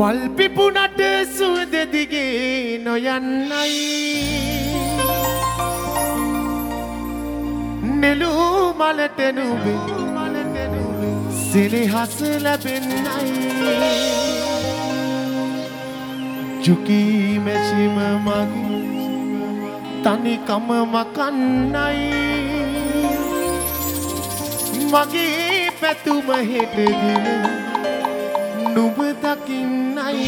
මල් පිපුණට සුවඳ දිගේ නොයන්නයි නෙළූ මලට නුඹේ සෙනෙහස ලැබෙන්නයි ජුකී මැසිම මගේ තනිකම මකන්නයි මගේ පැතුම හෙට දින නුඹ දකින්නයි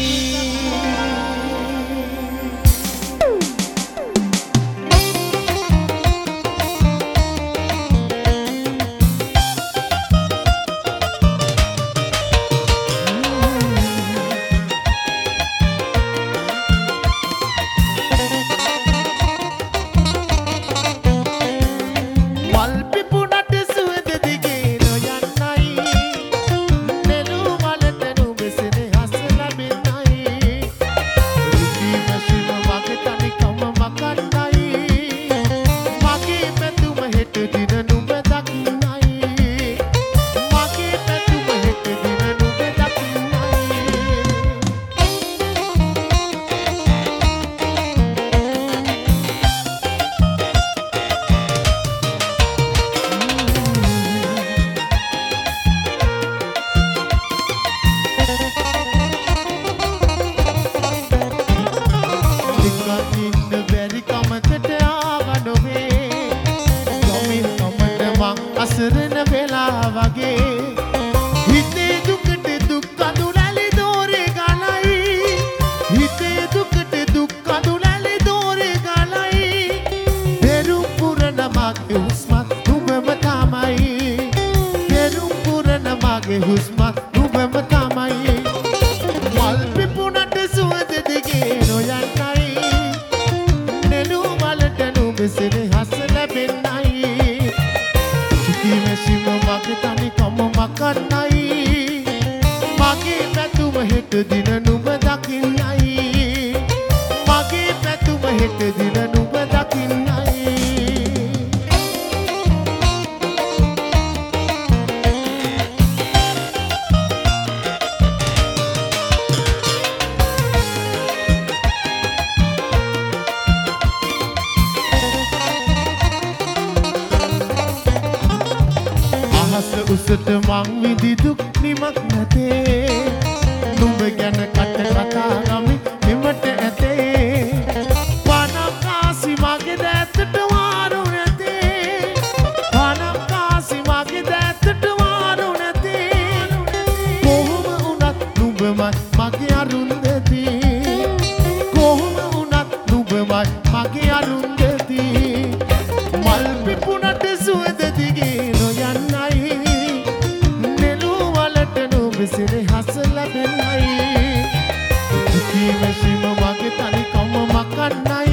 අසරණ වෙලා වගේ හිතේ දුකට දුක් අඳුරලි දෝරේ ගලයි හිතේ දුකට දුක් අඳුරලි දෝරේ ගලයි පෙරුම් පුරන මගේ හුස්මත් නුඹම තමයි පෙරුම් පුරන මගේ හුස්මත් නුඹම තමයි මල් පිපුණට සුවඳ දිගේ නොයන්නයි නෙළූ මලට නුඹ සෙනෙහස ලැබෙන්නයි මැසිම මගේ තනිකම මකන්නයි මගේ පැතුම හෙට දින නුඹ දකින්නයි මගේ පැතුම හෙට දින නුඹ දකින්නයි උසට මං විඳි දුක් නිමක් නැතේ නුඹ ගැන කට කතා නමි නිමට ඇතේ පනම් කාසි මගේ දැත්තට වාරු නැතේ පනම් කාසි මගේ දැත්තට වාරු නැතේ කොහොම වුණත් නුඹමයි මගේ අරුන්දති කොහොම වුණත් නුඹමයි මගේ අරුන්දති මල් පිපුණට සුවඳ දිගේ නොයන්නයි සෙනෙහස ලැබෙන්නයි දුකී මැසිම මගේ තනිකම මකන්නයි